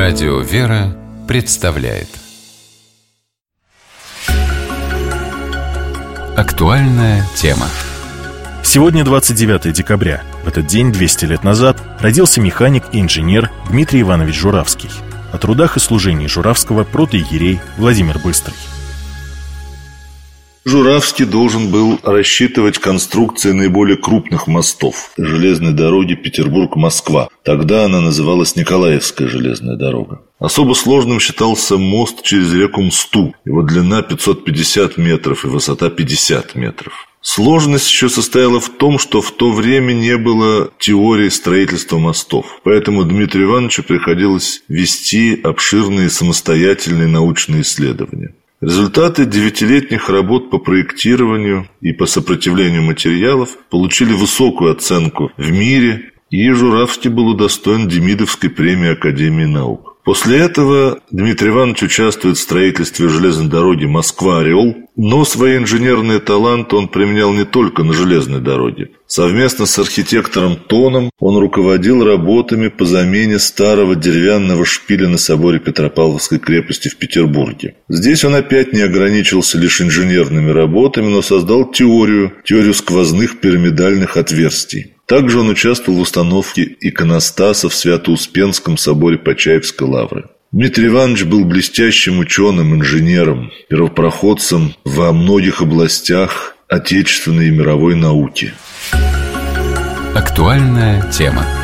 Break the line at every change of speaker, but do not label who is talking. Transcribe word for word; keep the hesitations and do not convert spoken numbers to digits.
Радио «Вера» представляет актуальная тема.
Сегодня двадцать девятое декабря. В этот день, двести лет назад, родился механик и инженер Дмитрий Иванович Журавский. О трудах и служении Журавского протоиерей Владимир Быстрый.
Журавский должен был рассчитывать конструкции наиболее крупных мостов железной дороги Петербург-Москва. Тогда она называлась Николаевская железная дорога. Особо сложным считался мост через реку Мсту. Его длина пятьсот пятьдесят метров и высота пятьдесят метров. Сложность еще состояла в том, что в то время не было теории строительства мостов. Поэтому Дмитрию Ивановичу приходилось вести обширные самостоятельные научные исследования. Результаты девятилетних работ по проектированию и по сопротивлению материалов получили высокую оценку в мире, и Журавский был удостоен Демидовской премии Академии наук. После этого Дмитрий Иванович участвует в строительстве железной дороги Москва-Орел, но свои инженерные таланты он применял не только на железной дороге. Совместно с архитектором Тоном он руководил работами по замене старого деревянного шпиля на соборе Петропавловской крепости в Петербурге. Здесь он опять не ограничился лишь инженерными работами, но создал теорию, теорию сквозных пирамидальных отверстий. Также он участвовал в установке иконостаса в Свято-Успенском соборе Почаевской лавры. Дмитрий Иванович был блестящим ученым, инженером, первопроходцем во многих областях отечественной и мировой науки.
Актуальная тема.